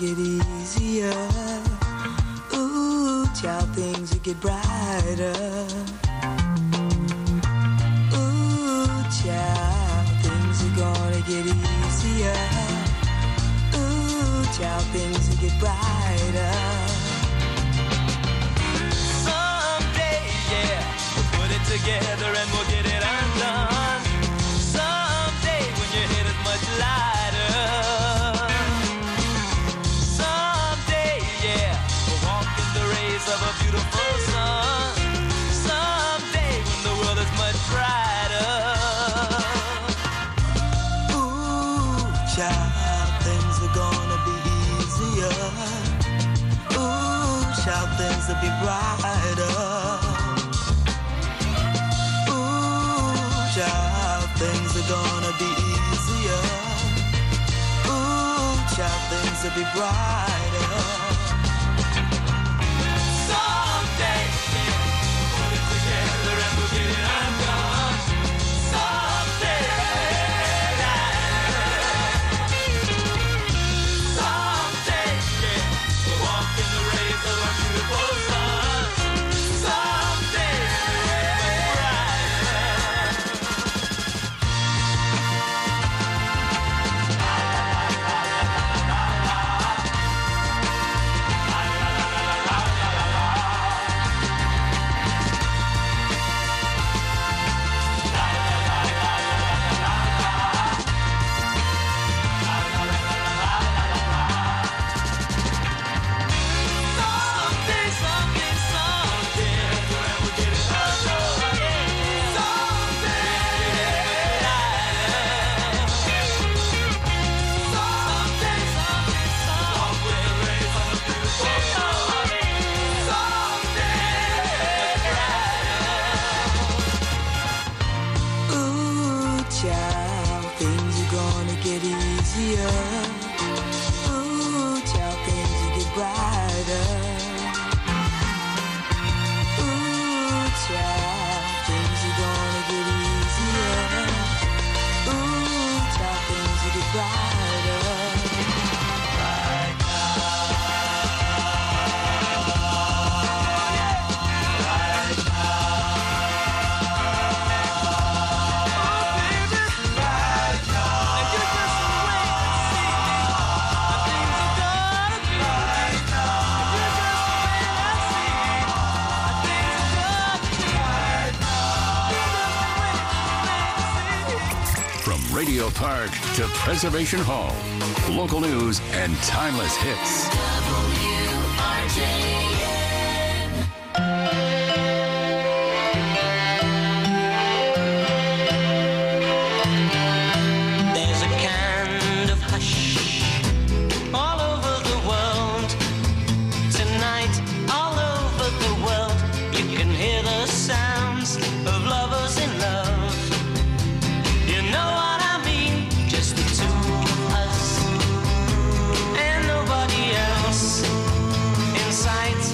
get easier. Ooh, child, things will get brighter. Ooh, child, things are gonna get easier. Ooh, child, things will get brighter. Someday, yeah, we'll put it together and we'll get it undone. Someday, when your head is much lighter. Someday, yeah, we'll walk in the rays of a beautiful sun. Someday, when the world is much brighter. Ooh, child, things are gonna be easier. Ooh, child, things will be brighter. Ooh, child, things are gonna be easier. Ooh, child, things will be brighter. Someday, we'll put it together and we'll get it undone. Someday, someday, yeah, we'll walk in the rays of our beautiful sun. Someday, get easier. Ooh, child, things will get brighter. Ooh, child, things are gonna get easier. Ooh, child, things will get brighter. Right now. Right now. Radio Park to Preservation Hall. Local news and timeless hits. There's a kind of hush all over the world. Tonight, all over the world, you can hear the sounds of lovers in love. You know what I mean? Just the two of us and nobody else in sight.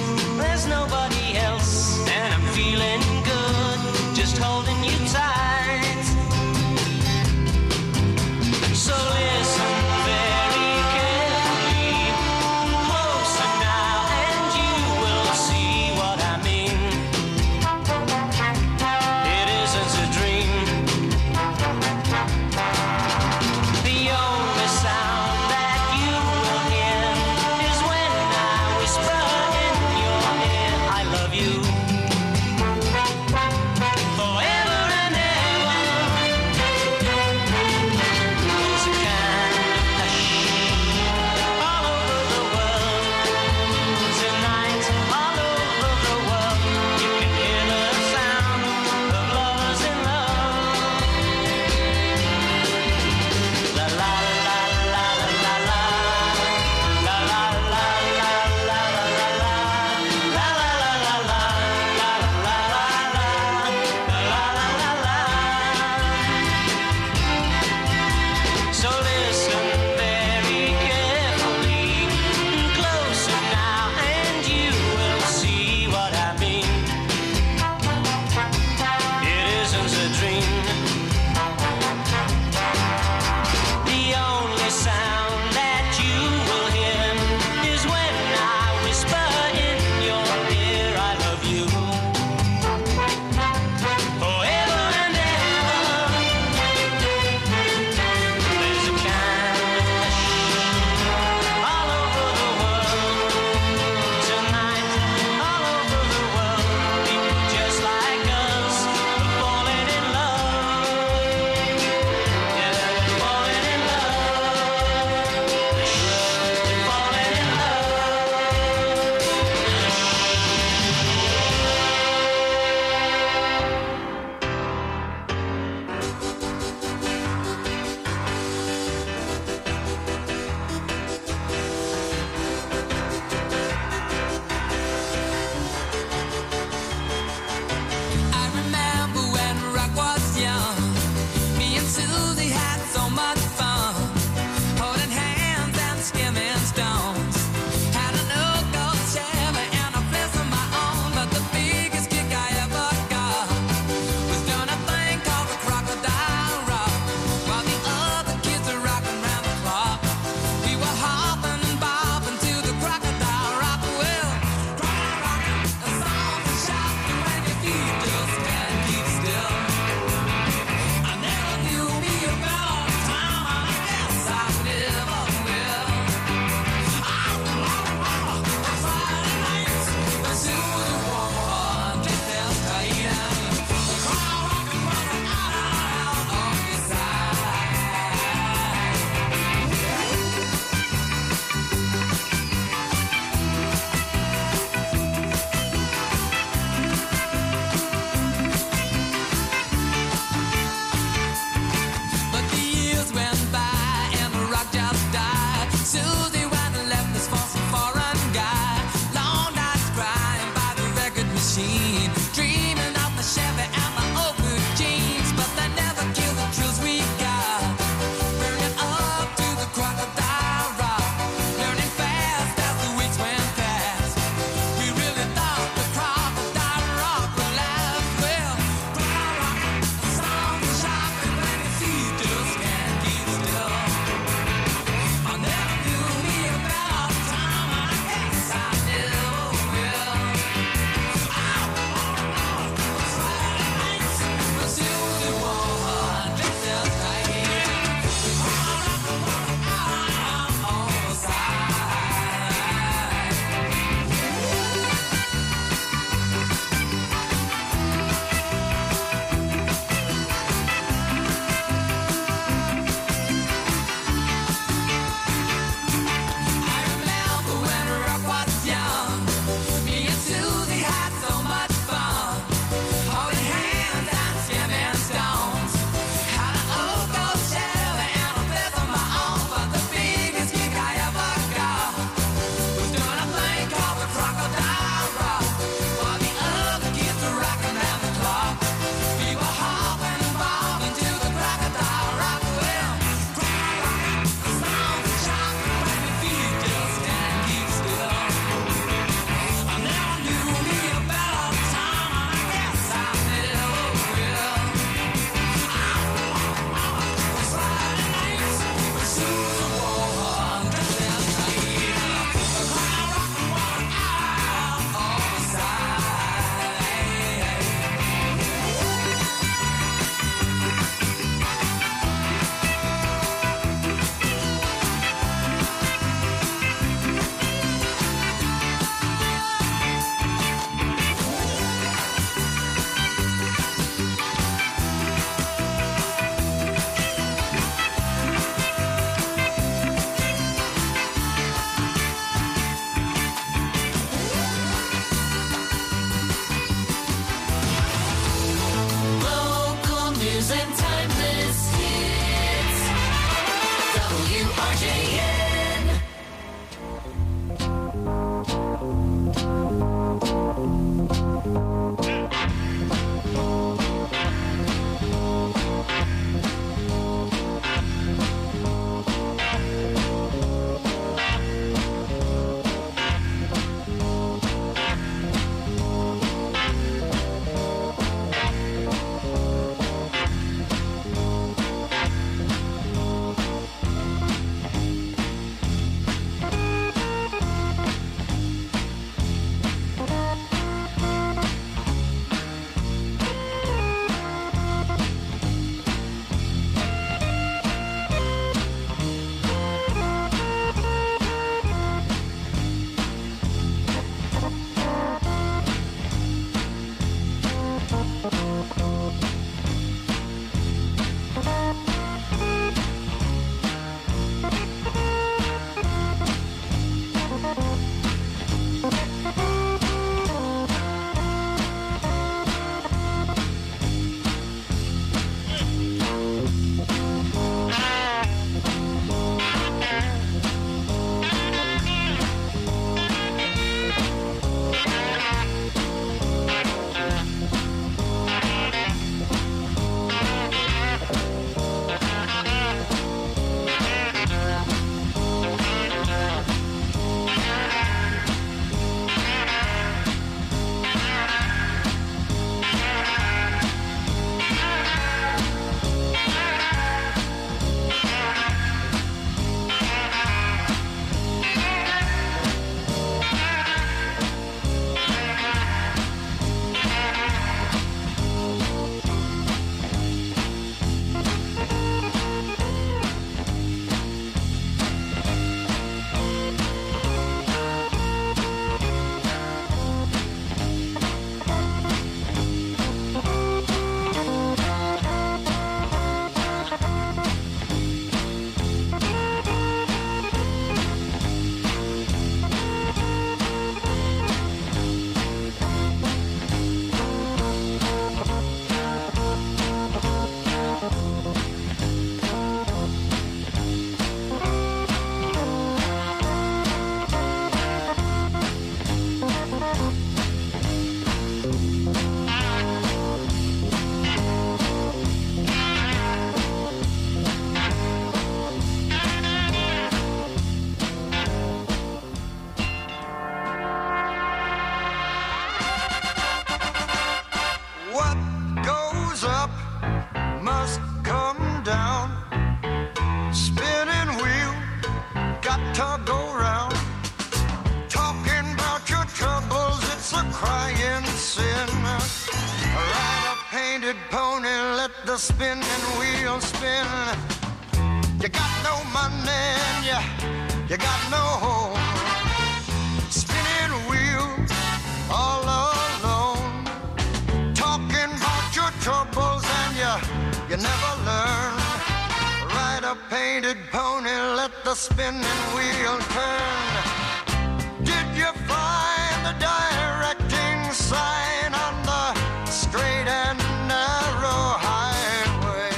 the spinning wheel spin. You got no money and you got no home. Spinning wheels all alone. Talking about your troubles and you never learn. Ride a painted pony, let the spinning wheel turn. Did you find the directing sign on the straight and narrow highway?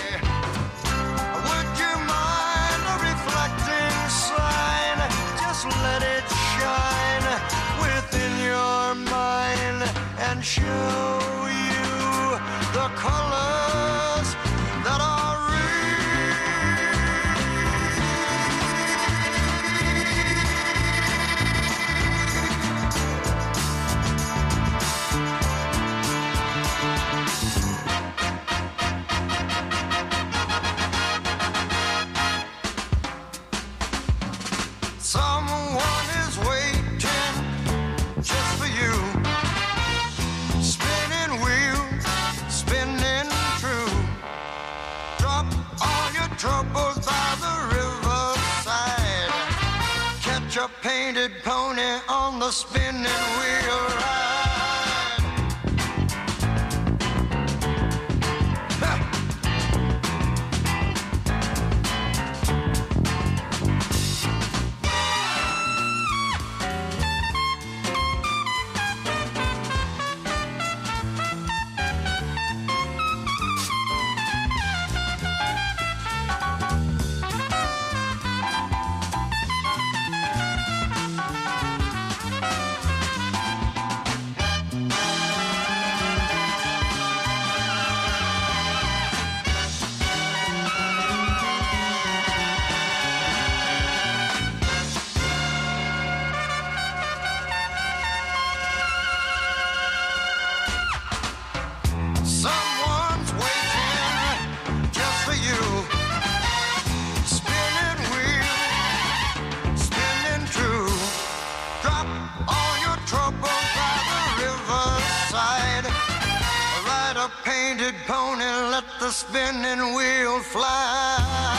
Would you mind a reflecting sign? Just let it shine within your mind and show you the colors that are someone is waiting just for you. Spinning wheels, spinning true. Drop all your troubles by the riverside. Catch a painted pony on the spinning wheel ride. Someone's waiting just for you. Spinning wheel, spinning true. Drop all your troubles by the riverside. Ride a painted pony, let the spinning wheel fly.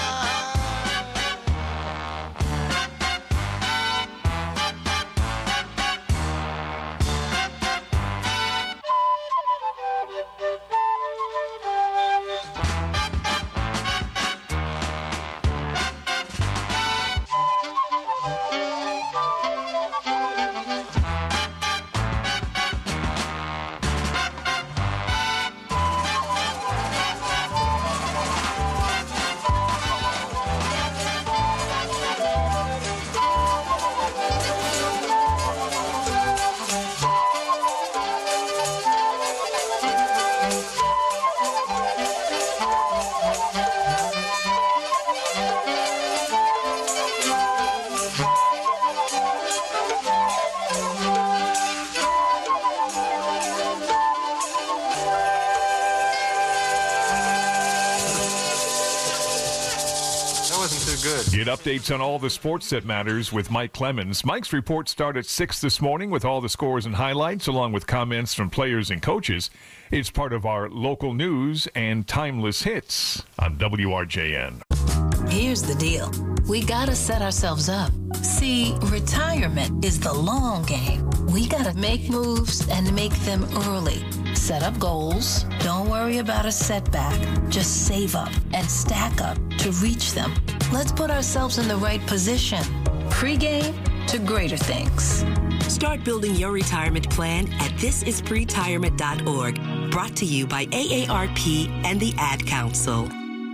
Get updates on all the sports that matters with Mike Clemens. Mike's reports start at 6 this morning with all the scores and highlights, along with comments from players and coaches. It's part of our local news and timeless hits on WRJN. Here's the deal. We gotta set ourselves up. See, retirement is the long game. We gotta make moves and make them early. Set up goals. Don't worry about a setback. Just save up and stack up to reach them. Let's put ourselves in the right position. Pre-game to greater things. Start building your retirement plan at thisispretirement.org. Brought to you by AARP and the Ad Council.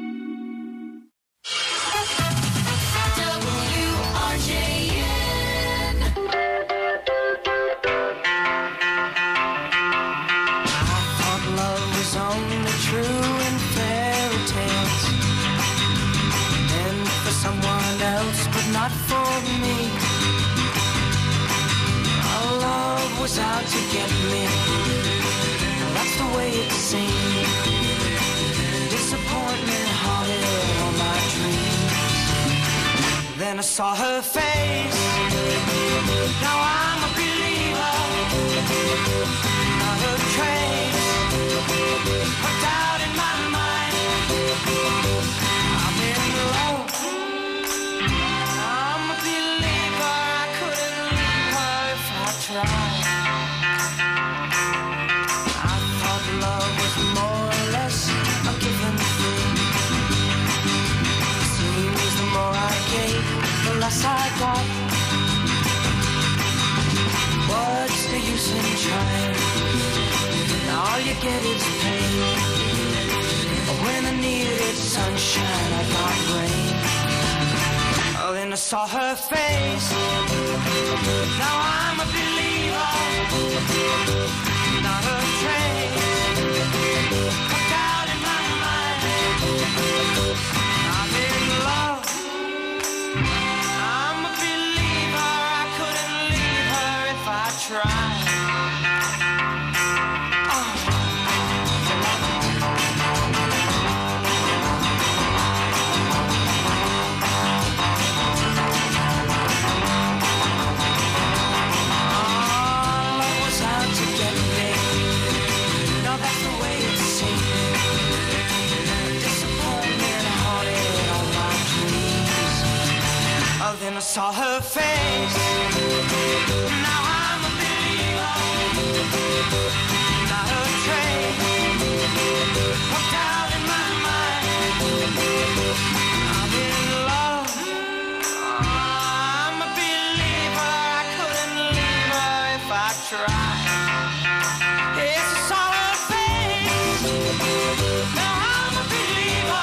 Out to get me, that's the way it seemed. Disappointment haunted all my dreams. Then I saw her face. Now I'm a believer. Not a trace of doubt in my mind. in trying. All you get is pain. When I needed sunshine, I got rain. Oh, then I saw her face. Now I'm a believer. Not a trace of doubt in my mind. I'm in love. I'm a believer. I couldn't leave her if I tried. Then I saw her face. Now I'm a believer. Not a trace of doubt in my mind. I'm in love. I'm a believer. I couldn't leave her if I tried. Yes, I saw her face. Now I'm a believer.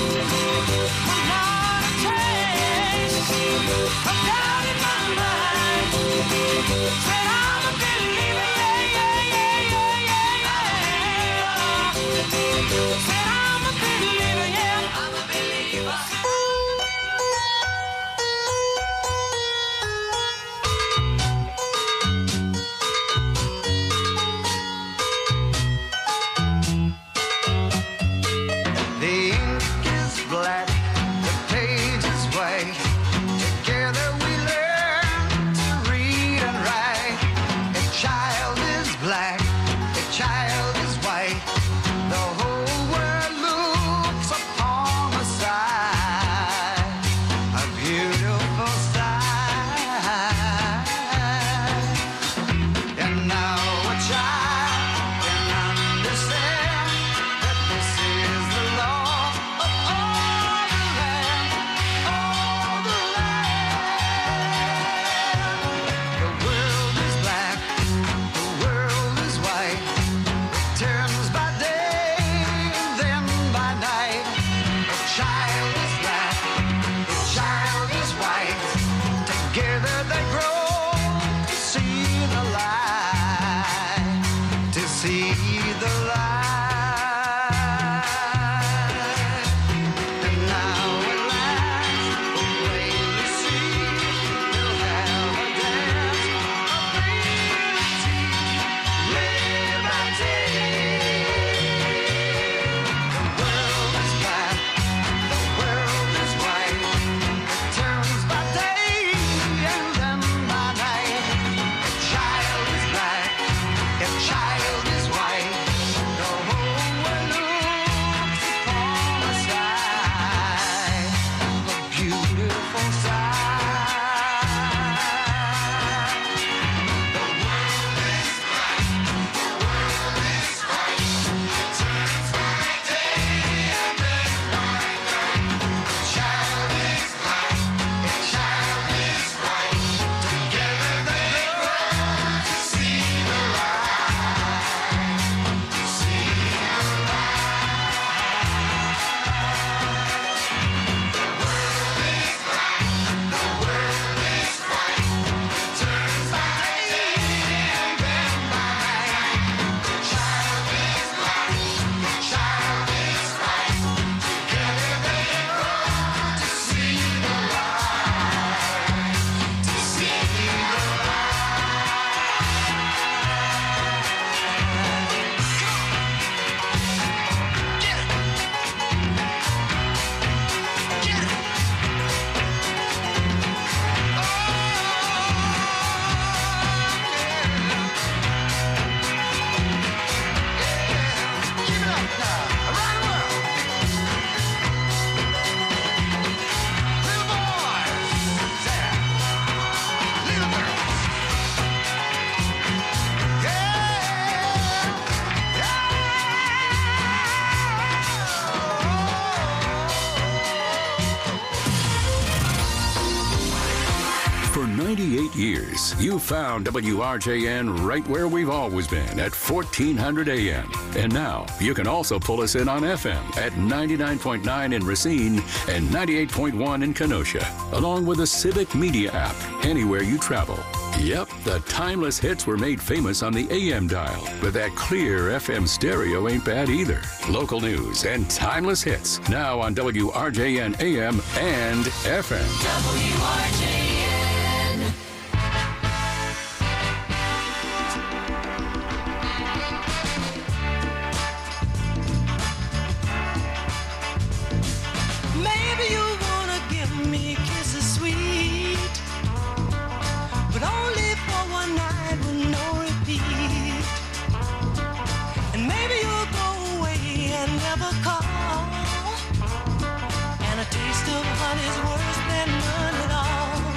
Not a trace of doubt in my mind. Said I'm a believer, yeah, yeah, yeah, yeah. 98 years, you found WRJN right where we've always been at 1400 AM. And now you can also pull us in on FM at 99.9 in Racine and 98.1 in Kenosha, along with the Civic Media app anywhere you travel. Yep, the timeless hits were made famous on the AM dial, but that clear FM stereo ain't bad either. Local news and timeless hits now on WRJN AM and FM. WRJN. Maybe you wanna give me kisses sweet, but only for one night with no repeat. And maybe you'll go away and never call, and a taste of honey's worse than none at all.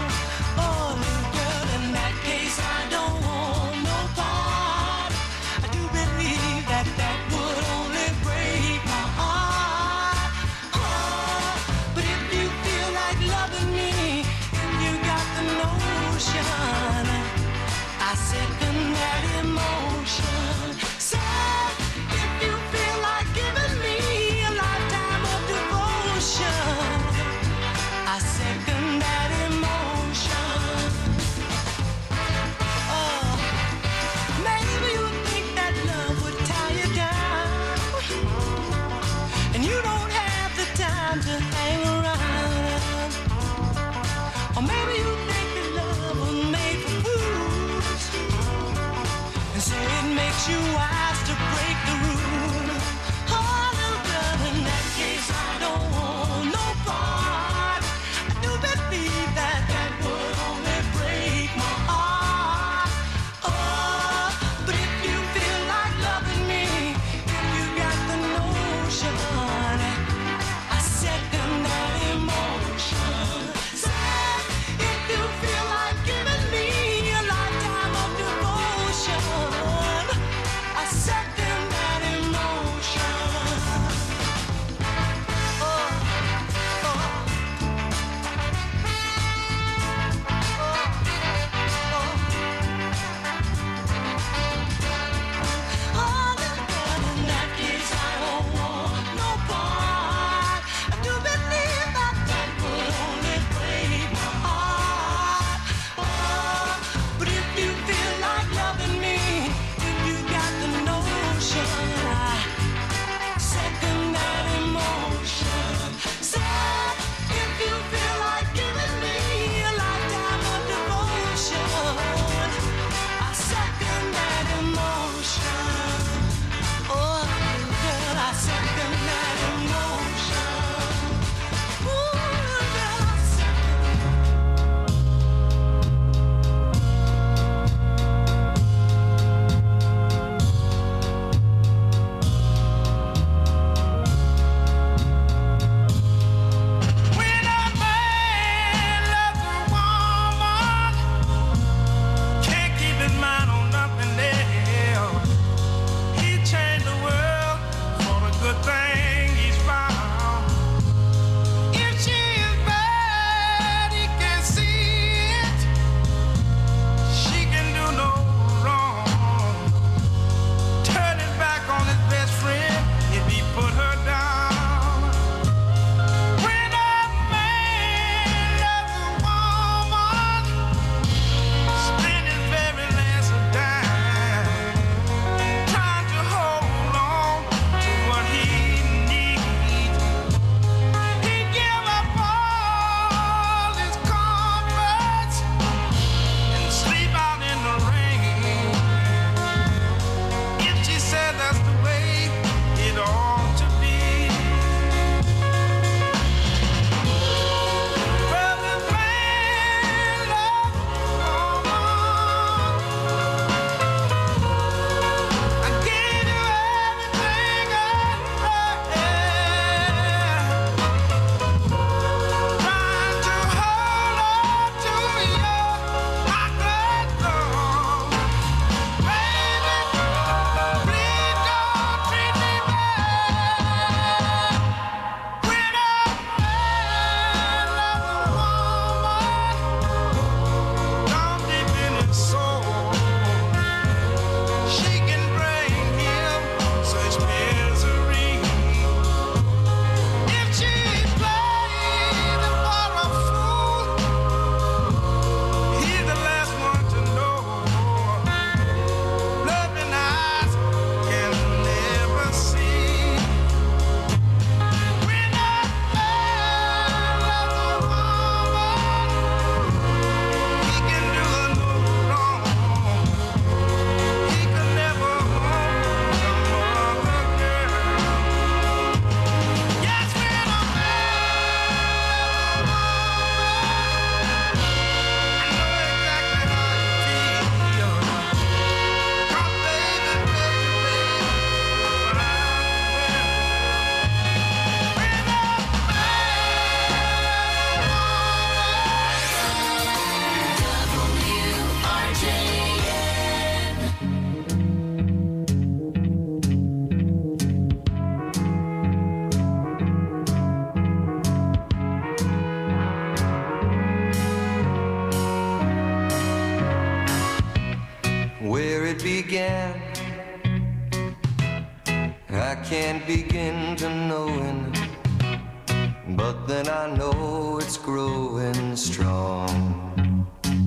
begin to knowing, but then I know it's growing strong.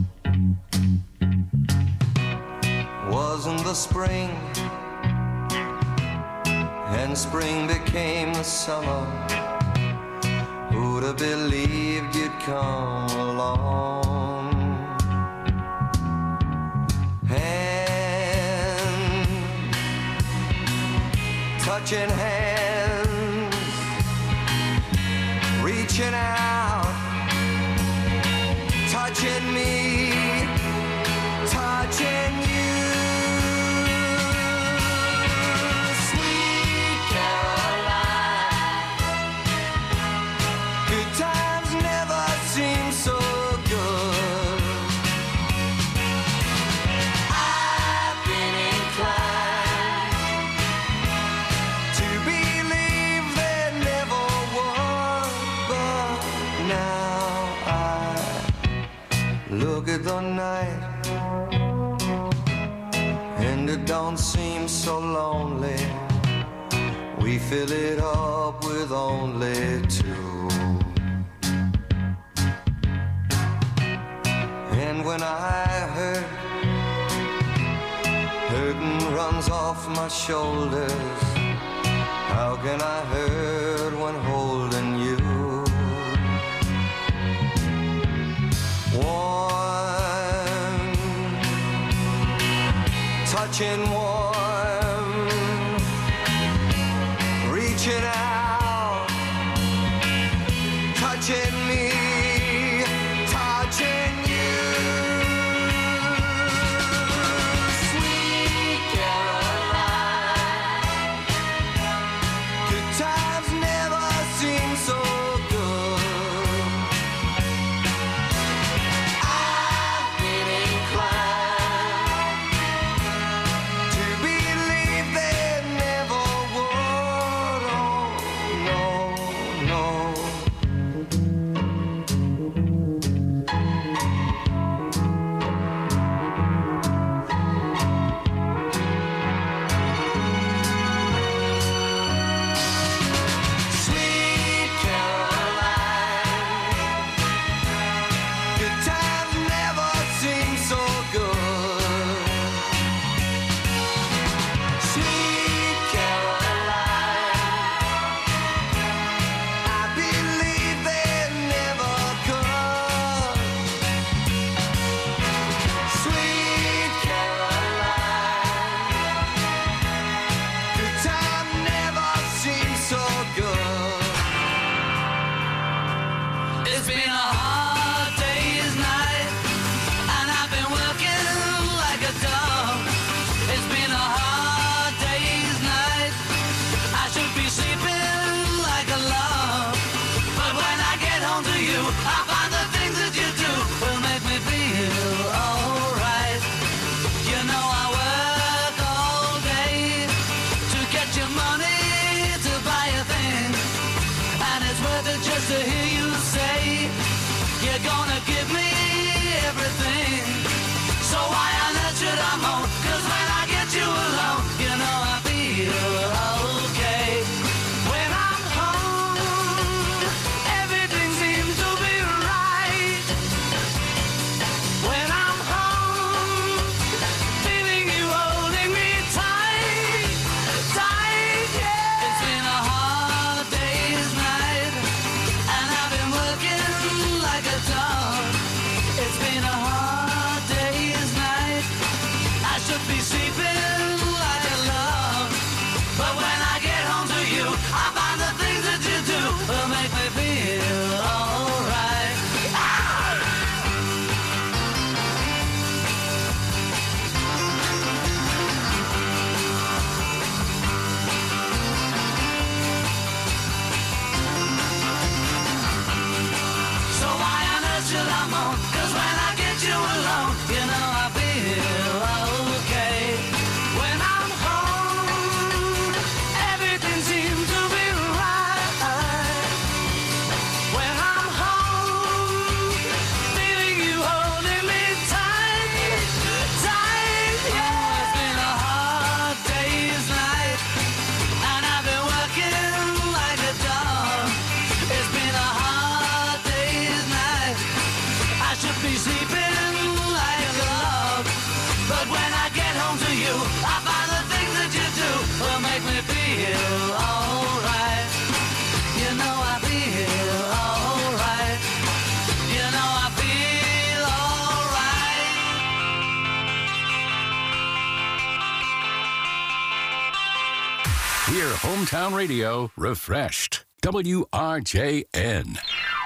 Wasn't the spring, and spring became the summer. Who'd have believed you'd come along? Hand, touching hands, reaching out, touching me, touching you. Sweet Caroline, good times never seem so good. I've been inclined to believe there never was, but now I look at the night and it don't seem so lonely. We fill it up with only two. And when I hurt, hurting runs off my shoulders. How can I hurt when holding you? Warm, touching warm, reaching out, touching me, touching you. Sweet Caroline, good times never seem so good. I've been inclined to believe there never would. Oh, no, no. Sweet Caroline, good times never seem so good. Sweet Caroline, I believe they never could. Sweet Caroline, good time never seems so good. It's been a hard day's night, and I've been working like a dog. It's been a hard day's night. I should be sleeping like a log, but when I get home to you, I find the things that you do will make me feel alright. You know I work all day to get your money to buy a thing, and it's worth it just to hear you say you're gonna give me everything. So why on earth should I moan? 'Cause when I get you alone, you know I feel okay. When I'm home, everything seems to be right. When I'm home, feeling you holding me tight, tight, yeah. It's been a hard day's night, and I've been working like a dog. It's been a hard day's night. I should be sleeping like a log, but when I get home to you, I find the things that you do will make me feel alright. So why on earth should I moan? 'Cause when I get you alone, you know I feel okay. When I'm home, everything seems to be right. When I'm home, feeling you holding me tight, tight, yeah. It's been a hard day's night, and I've been working Hear hometown radio refreshed. WRJN.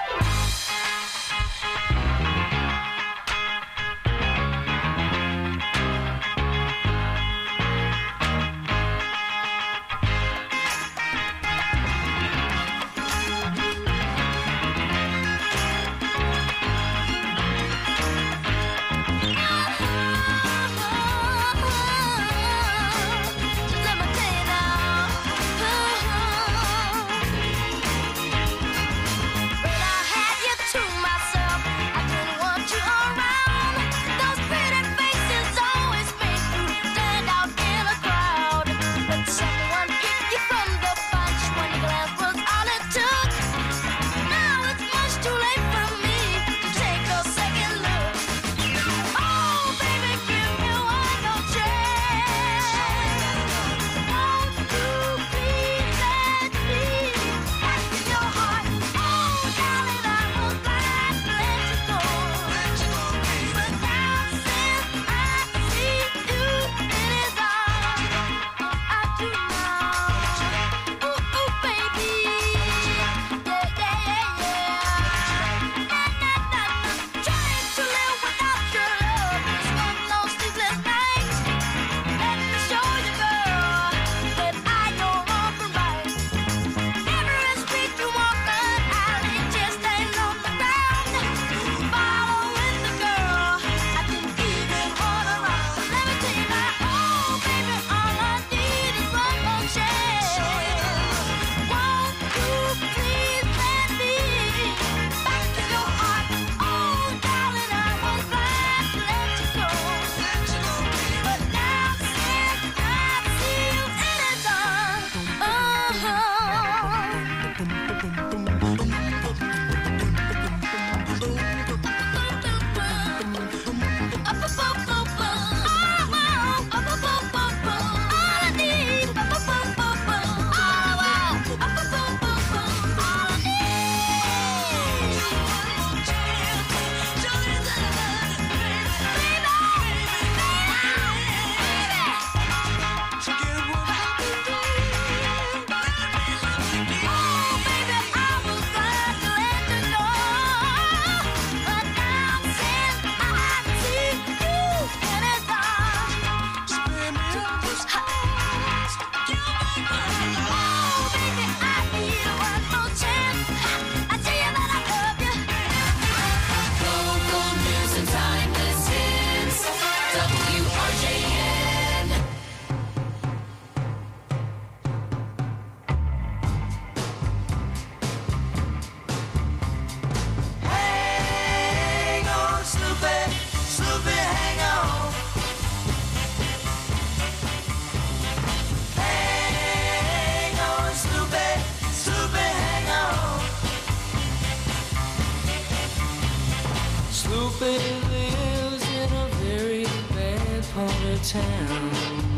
town.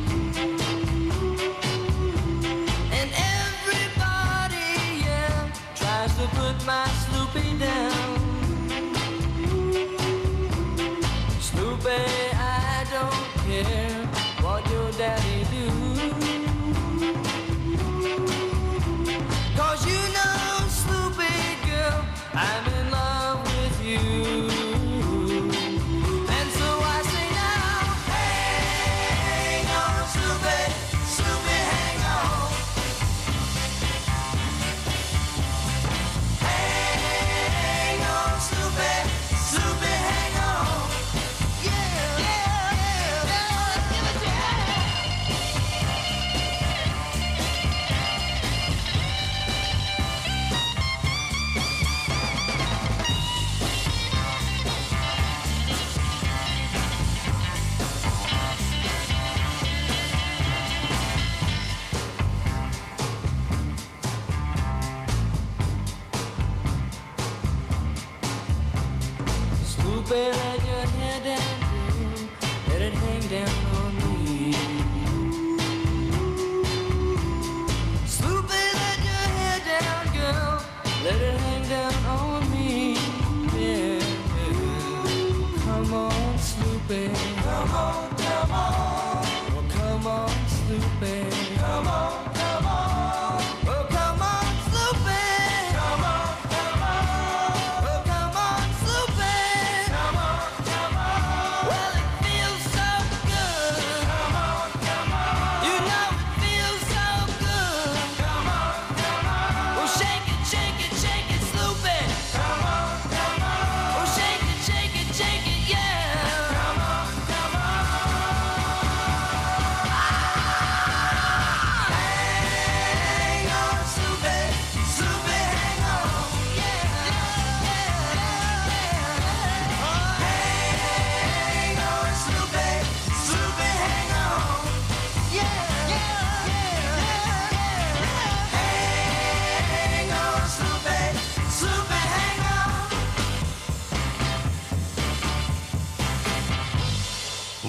And everybody, yeah, tries to put my Sloopy down. Sloopy, I don't care what your daddy do. 'Cause you know, Sloopy girl, I'm in love with you. Sloopy, let your hair down, let it hang down on me. Sloopy, let your hair down, girl, let it hang down on me. Yeah, come on, Sloopy. Come on, come on. Oh, come on, Sloopy. Come on, come on.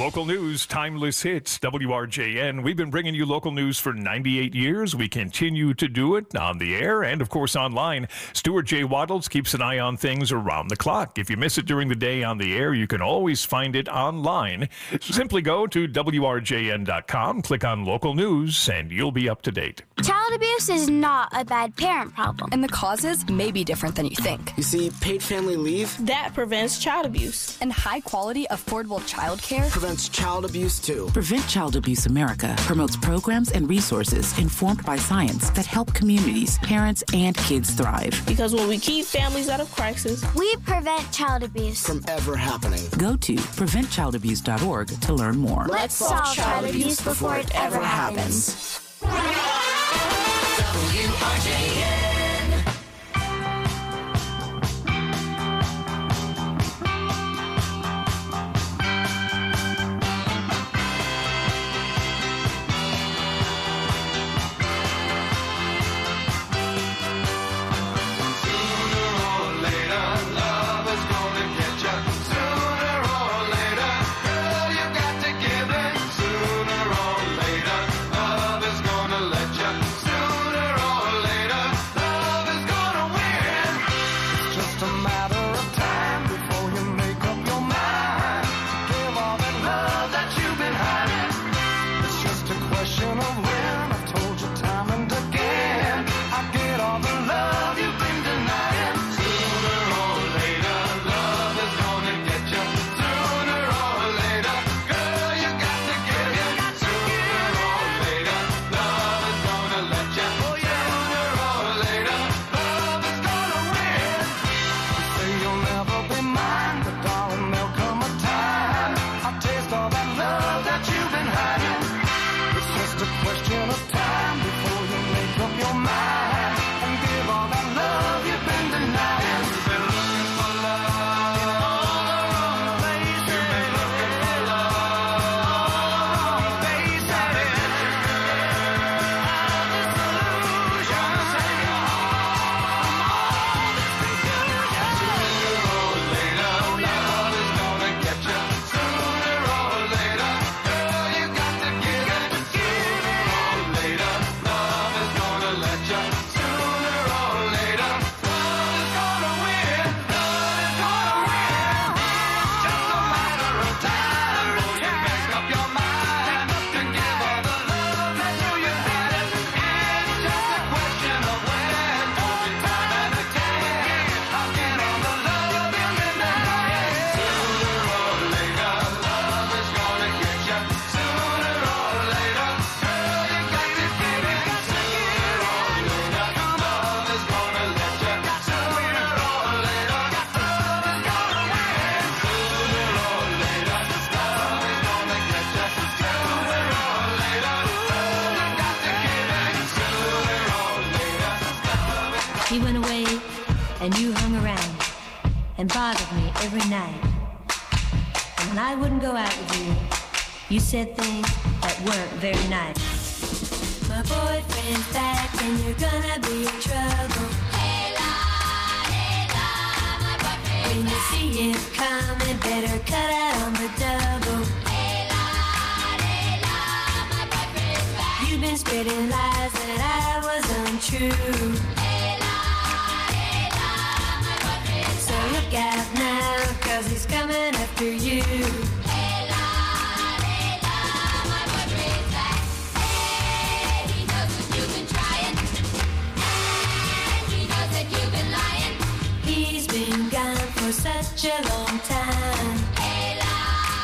Local news, timeless hits, WRJN. We've been bringing you local news for 98 years. We continue to do it on the air and, of course, online. Stuart J. Waddles keeps an eye on things around the clock. If you miss it during the day on the air, you can always find it online. Simply go to WRJN.com, click on local news, and you'll be up to date. Child abuse is not a bad parent problem. And the causes may be different than you think. You see, paid family leave that prevents child abuse. And high-quality, affordable child care prevents child abuse, too. Prevent Child Abuse America promotes programs and resources informed by science that help communities, parents, and kids thrive. Because when we keep families out of crisis, we prevent child abuse from ever happening. Go to preventchildabuse.org to learn more. Let's solve child abuse before it ever happens. WRJN. He went away, and you hung around and bothered me every night. And when I wouldn't go out with you, you said things that weren't very nice. My boyfriend's back, and you're gonna be in trouble. Hey la, my boyfriend. When you see him coming, better cut out on the double. Hey la, my boyfriend's back. You've been spreading lies that I was untrue. Look out now, 'cause he's coming after you. Layla, my boyfriend's back. Hey, he knows that you've been trying. And he knows that you've been lying. He's been gone for such a long time. Layla,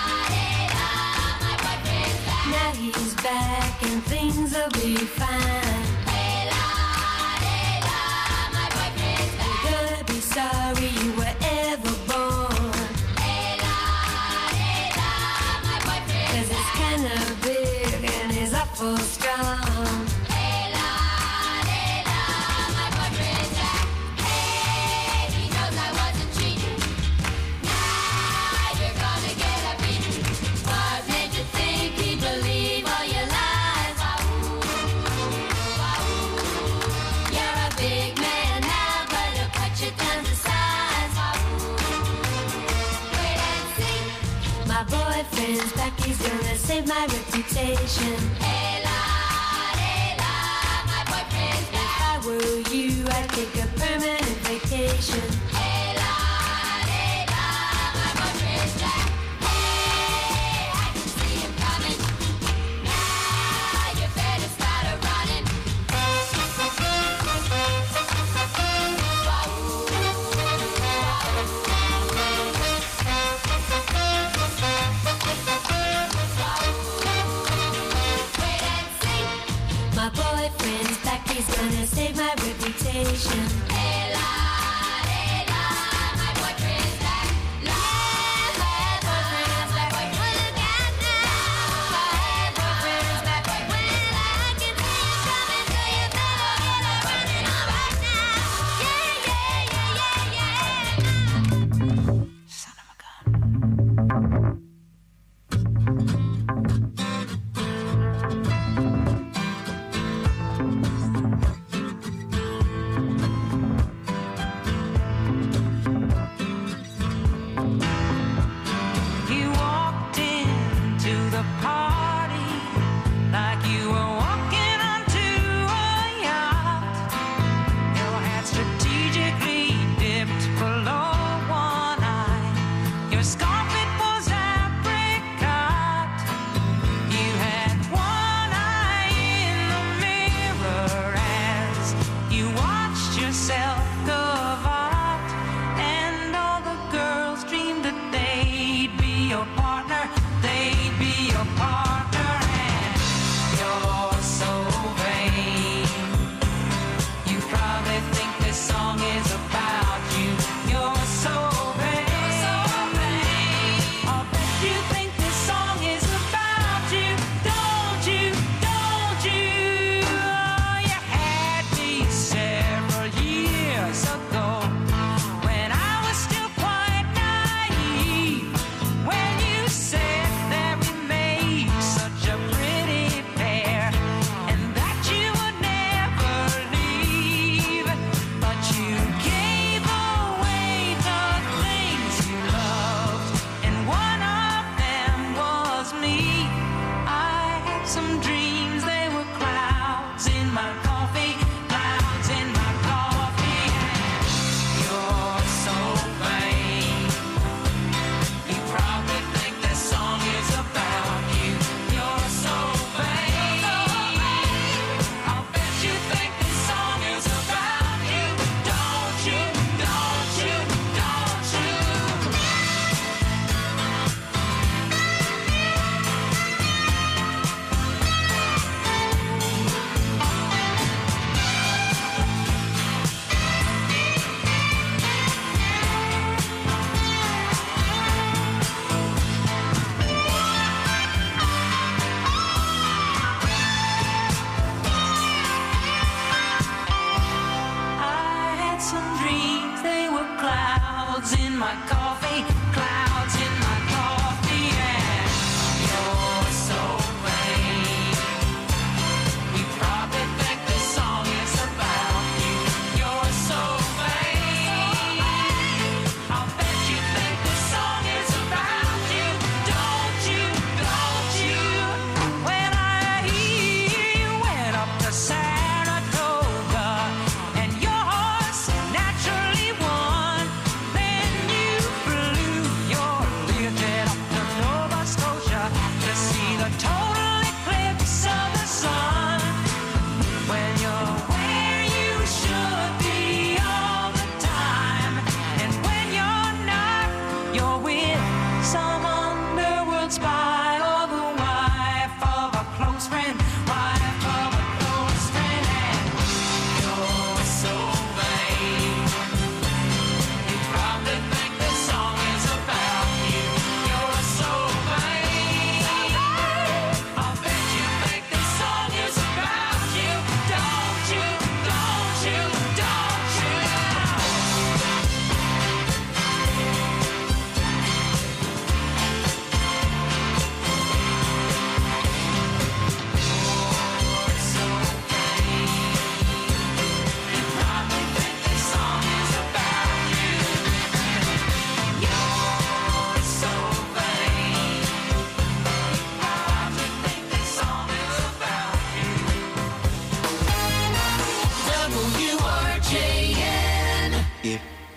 my boyfriend's back. Now he's back and things will be fine. Layla, my boyfriend's back. You're gonna be sorry you were ever born. Layla, my boyfriend. 'Cause it's kinda big and he's awful strong. Layla, my boyfriend's back. Hey, he knows I wasn't cheating. Now you're gonna get a beating. What made you think he'd believe all your lies? My boyfriend's back, he's gonna save my reputation. Hey la, my boyfriend's back. If I were you, I'd take a permanent vacation. Hey la, my boyfriend's back. Hey, I can see him coming. Now you better start a-running. My boyfriend's back, he's gonna save my reputation. Hey la, my boyfriend's back. My boyfriend's back. Look out now. My boyfriend's back. Well, I can see you coming, so you better get a running on right now. Yeah. Son of a gun. You walked into the party like you were walking onto a yacht. Your hat strategically dipped below one eye. Your scarf, it was apricot. You had one eye in the mirror as you watched yourself go out. And all the girls dreamed that they'd be your partner. They'd be your partner. And you're so vain. You probably think this song is about you. You're so vain. I'll bet you think this song is about you. Don't you? Don't you? Oh, you had me several years ago when I was still quite naive. When you said that we made such a pretty pair and that you would never leave, but you gave away the things you loved, and one of them was me. I had some dreams, they were clouds in my coffee, clouds in my coffee, and you're so vain. You probably think this song is about you. You're so vain. I'll bet you think this song is about you. Don't you? Don't you? Don't you? I had some dreams, they were clouds in my coffee, clouds in my coffee, and you're so vain. You probably think this song is about you. You're so vain. I'll bet you think this song is about you. Don't you? Don't you? When I hear you went up to Saratoga and your horse naturally won, then you blew your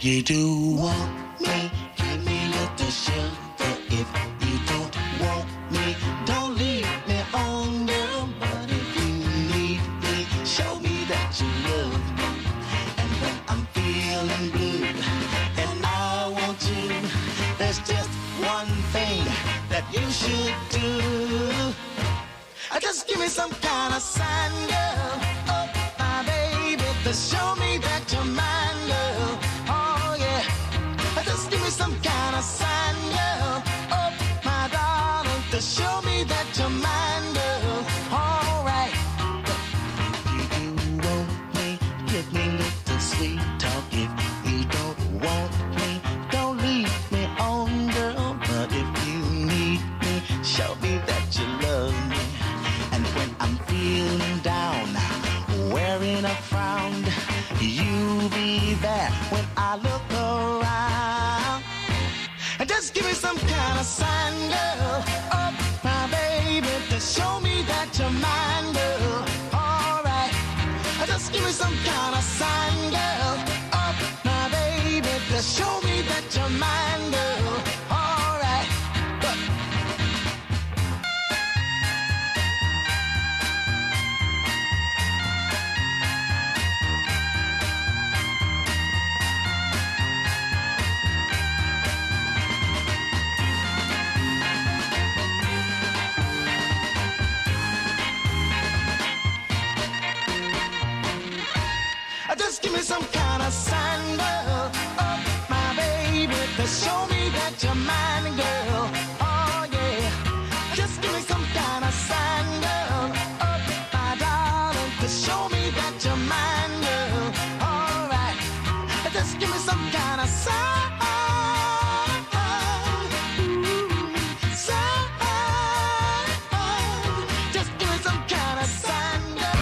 you do want me, give me little shelter. If you don't want me, don't leave me on, girl. But if you need me, show me that you love me. And when I'm feeling blue and I want you, there's just one thing that you should do. Just give me some kind of sign, girl. Oh, my baby, to show me that you're mine, girl. Oh, yeah. Just give me some kind of sign, girl. Oh, my darling, to show me that you're mine, girl. All right. If you do want me, give me little sweet talk. If you don't want me, don't leave me on, girl. But if you need me, show me that you love me. And when I'm feeling down, wearing a frown, you be there when I look around. And just give me some kind of sign, girl. Oh, my baby, to show me that you're mine, girl. All right. Just give me some kind of sign, girl. Oh, my baby, to show me that you're mine, girl. All right. But just give me some kind of sign, girl. Oh, my baby, to show me that you're mine, girl. Oh, yeah. Just give me some kind of sign, girl. Oh, my darling, to show me that you're mine, girl. All right. Just give me some kind of sign. Sign. Just give me some kind of sign, girl.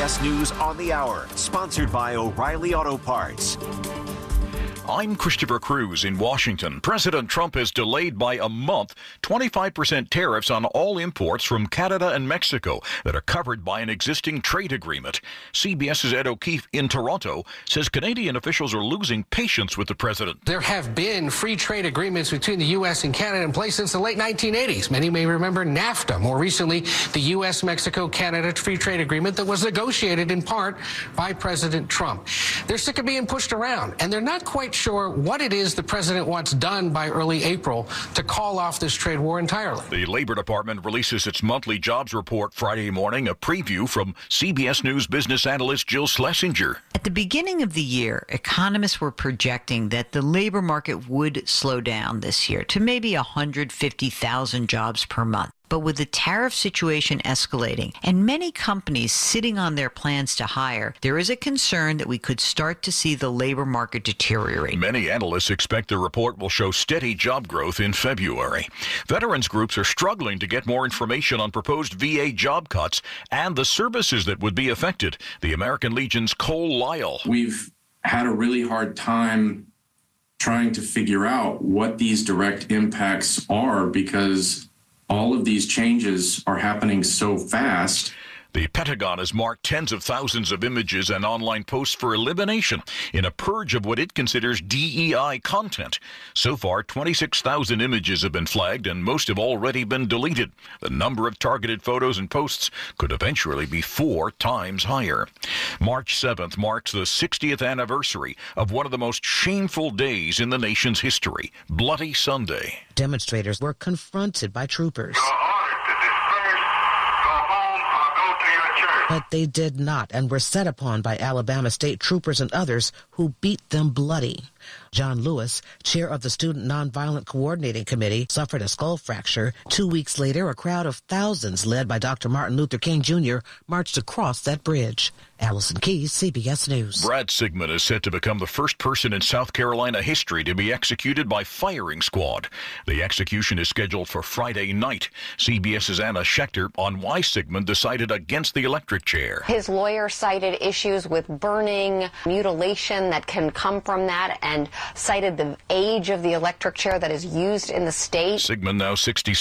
CBS News on the Hour, sponsored by O'Reilly Auto Parts. I'm Christopher Cruz in Washington. President Trump has delayed by a month 25% tariffs on all imports from Canada and Mexico that are covered by an existing trade agreement. CBS's Ed O'Keefe in Toronto says Canadian officials are losing patience with the president. There have been free trade agreements between the U.S. and Canada in place since the late 1980s. Many may remember NAFTA. More recently, the U.S., Mexico, Canada free trade agreement that was negotiated in part by President Trump. They're sick of being pushed around, and they're not quite sure what it is the president wants done by early April to call off this trade war entirely. The Labor Department releases its monthly jobs report Friday morning, a preview from CBS News business analyst Jill Schlesinger. At the beginning of the year, economists were projecting that the labor market would slow down this year to maybe 150,000 jobs per month. But with the tariff situation escalating and many companies sitting on their plans to hire, there is a concern that we could start to see the labor market deteriorate. Many analysts expect the report will show steady job growth in February. Veterans groups are struggling to get more information on proposed VA job cuts and the services that would be affected. The American Legion's Cole Lyle. We've had a really hard time trying to figure out what these direct impacts are because all of these changes are happening so fast. The Pentagon has marked tens of thousands of images and online posts for elimination in a purge of what it considers DEI content. So far, 26,000 images have been flagged and most have already been deleted. The number of targeted photos and posts could eventually be 4 times higher. March 7th marks the 60th anniversary of one of the most shameful days in the nation's history, Bloody Sunday. Demonstrators were confronted by troopers. But they did not and were set upon by Alabama state troopers and others who beat them bloody. John Lewis, chair of the Student Nonviolent Coordinating Committee, suffered a skull fracture. 2 weeks later, a crowd of thousands led by Dr. Martin Luther King Jr. marched across that bridge. Allison Keyes, CBS News. Brad Sigmund is set to become the first person in South Carolina history to be executed by firing squad. The execution is scheduled for Friday night. CBS's Anna Schechter on why Sigmund decided against the electric chair. His lawyer cited issues with burning, mutilation that can come from that, and cited the age of the electric chair that is used in the state. Sigmund, now 60.